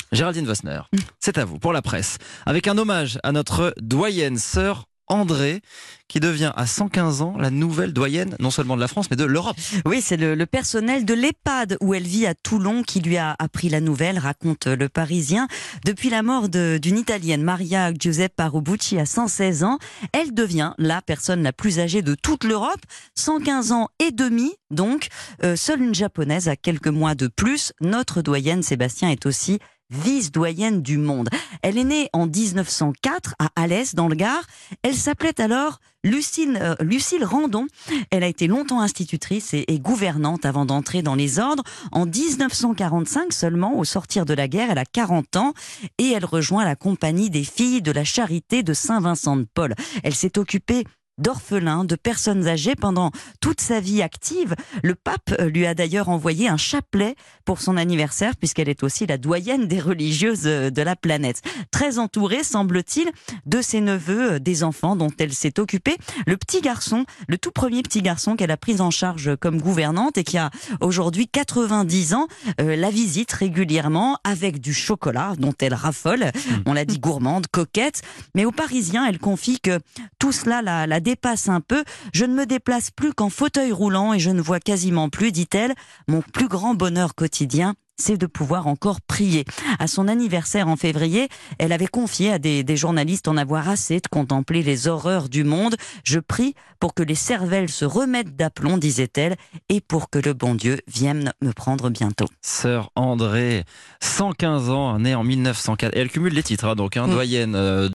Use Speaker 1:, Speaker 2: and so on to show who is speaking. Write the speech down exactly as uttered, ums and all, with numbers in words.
Speaker 1: Géraldine Vossner, c'est à vous pour la presse. Avec un hommage à notre doyenne, sœur André, qui devient à cent quinze ans la nouvelle doyenne, non seulement de la France, mais de l'Europe.
Speaker 2: Oui, c'est le, le personnel de l'EHPAD où elle vit à Toulon qui lui a appris la nouvelle, raconte Le Parisien. Depuis la mort de, d'une Italienne, Maria Giuseppa Robucci, à cent seize ans, elle devient la personne la plus âgée de toute l'Europe, cent quinze ans et demi, donc. Euh, seule une Japonaise a quelques mois de plus. Notre doyenne, Sébastien, est aussi vice-doyenne du monde. Elle est née en dix-neuf cent quatre à Alès, dans le Gard. Elle s'appelait alors Lucille, euh, Lucille Randon. Elle a été longtemps institutrice et, et gouvernante avant d'entrer dans les ordres. En dix-neuf cent quarante-cinq seulement, au sortir de la guerre, elle a quarante ans et elle rejoint la compagnie des filles de la Charité de Saint-Vincent-de-Paul. Elle s'est occupée d'orphelins, de personnes âgées pendant toute sa vie active. Le pape lui a d'ailleurs envoyé un chapelet pour son anniversaire, puisqu'elle est aussi la doyenne des religieuses de la planète. Très entourée, semble-t-il, de ses neveux, des enfants dont elle s'est occupée. Le petit garçon, le tout premier petit garçon qu'elle a pris en charge comme gouvernante et qui a aujourd'hui quatre-vingt-dix ans, euh, la visite régulièrement avec du chocolat dont elle raffole. On l'a dit, gourmande, coquette. Mais aux Parisiens, elle confie que tout cela la, la dépasse un peu. Je ne me déplace plus qu'en fauteuil roulant et je ne vois quasiment plus, dit-elle. Mon plus grand bonheur quotidien, c'est de pouvoir encore prier. À son anniversaire en février, elle avait confié à des, des journalistes en avoir assez de contempler les horreurs du monde. Je prie pour que les cervelles se remettent d'aplomb, disait-elle, et pour que le bon Dieu vienne me prendre bientôt.
Speaker 1: Sœur André, cent quinze ans, née en mille neuf cent quatre. Et elle cumule les titres, hein, donc, hein, doyenne. Euh,